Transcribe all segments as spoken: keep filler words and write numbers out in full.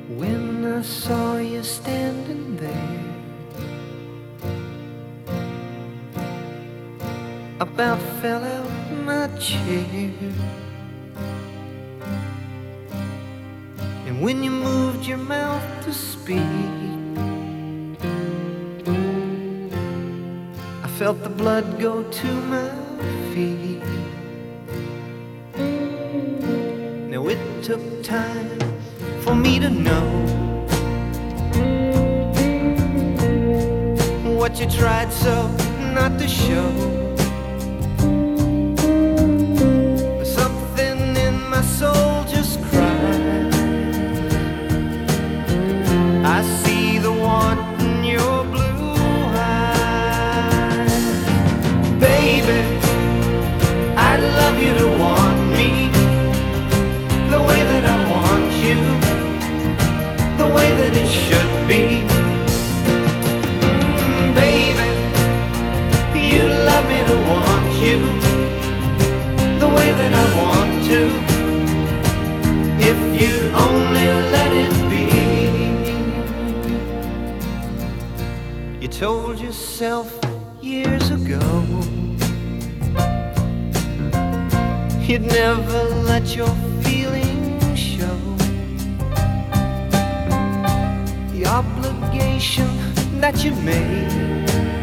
When I saw you standing there, I about fell out my chair. And when you moved your mouth to speak, I felt the blood go to my feet. Now it took time for me to know what you tried so not to show. Something in my soul just cried. I see the want in your blue eyes. Baby, I'd love you to want me the way that I want you, the way that it should be. Mm, baby, you love me to want you the way that I want to, if you only let it be. You told yourself years ago you'd never let your feelings show. The obligation that you made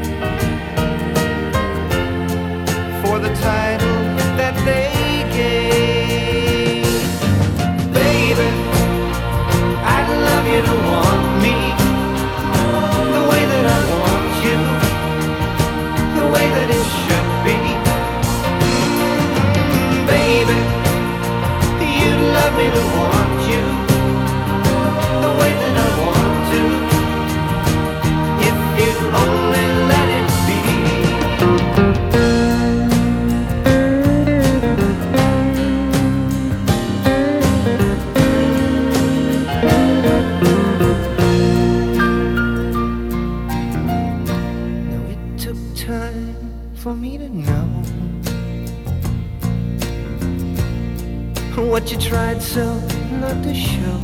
for the title that they gave. Baby, I'd love you to want me the way that I want you, the way that it should be. Mm, baby, you'd love me to want you the way that I want to, if you'd only let it be. Now it took time for me to know what you tried so not to show.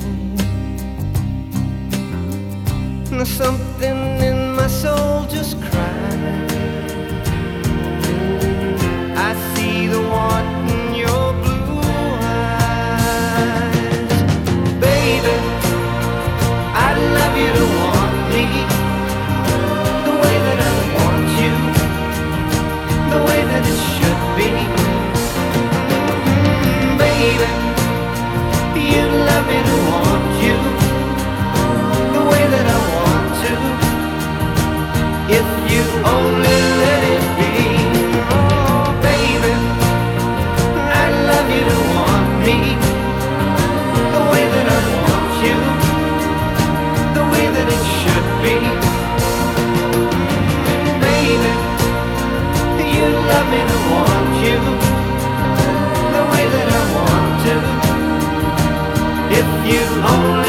Now something in my soul just cried. I see the want in your blue eyes. Baby, I'd love you to want me the way that I want you, the way that it should be. Mm, baby, you love me to want you the way that I want to, if you only let it be. Oh, baby, I'd love you to want me the way that I want you, the way that it should be. Baby, you love me to want you the way that I want to, if you only